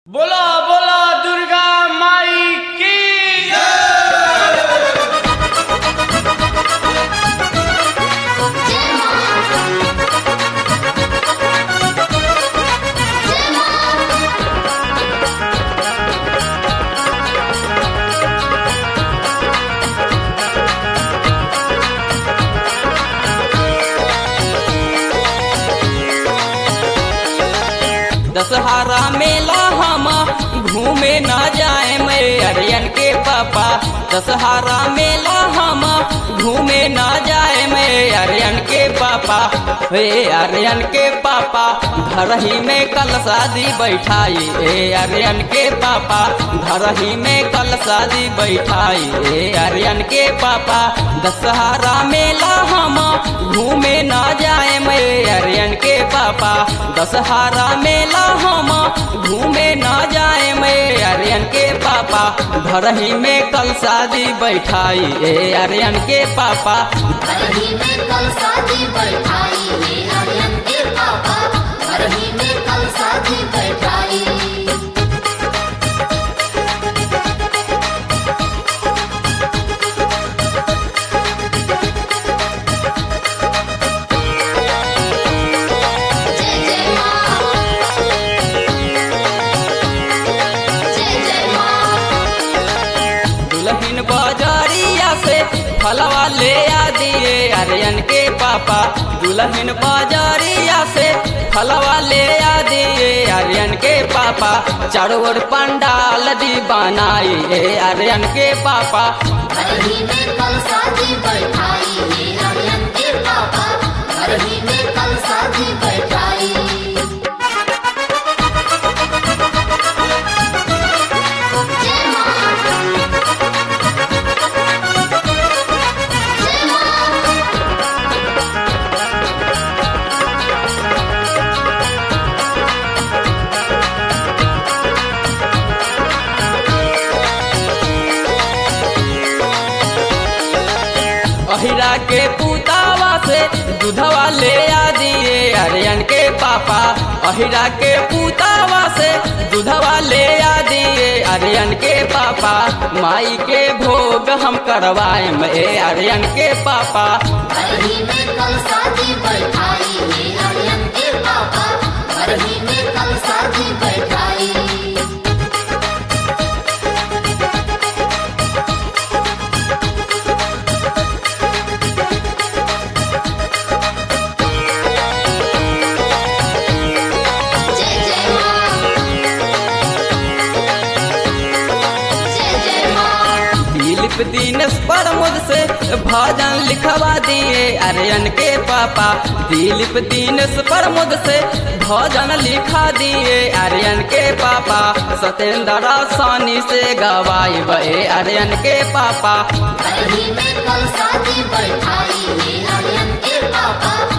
बोला बोला दुर्गा माई की दशहरा मेला हम घूमे न जाए मैं अरियन के पापा। दशहरा मेला हम घूमे न जाए मैं अरियन के पापा। हे अरियन के पापा घर ही में कल शादी बैठाई। हे अरियन के पापा घर ही में कल शादी बैठाई। हे अरियन के पापा दशहरा मेला हम घूमे न जाए मैं अरियन के पापा। दशहरा मेला हम घूमे न जाए मैं अरियन के पापा घर ही में कल शादी बैठाई। ए अरियन के पापा घर ही में कल शादी बैठाई। हे अरियन के पापा घर ही में कल शादी बैठाई। दुल्हन बाजारिया से फलवा ले आ दिए अरियन के पापा। दुल्हन बाजारिया से फलवा ले आ दिए अरियन के पापा। चारों ओर पंडाल दी बनाई। अरियन के पापा घर ही में कल शादी बैठाई। हे अरियन के पापा घर ही में कल शादी बैठाई। अहिरा के पुतावा से दूधवा ले आ दिए अरियन के पापा। अहिरा के पुतावा से दूधवा ले आ दिए अरियन के पापा। माई के भोग हम करवाए में अरियन के पापा। घर ही में कल शादी बैठाई। हे अरियन के पापा घर ही में कल शादी बैठाई। दिलीप दीनेश प्रमोद से भजन लिखवा दिए अरियन के पापा। दिलीप दीनेश प्रमोद से भजन लिखा दिए अरियन के पापा। सत्येंद्र सानी से गवाई बे अरियन के पापा। घर ही में कल शादी बैठाई। हे अरियन के पापा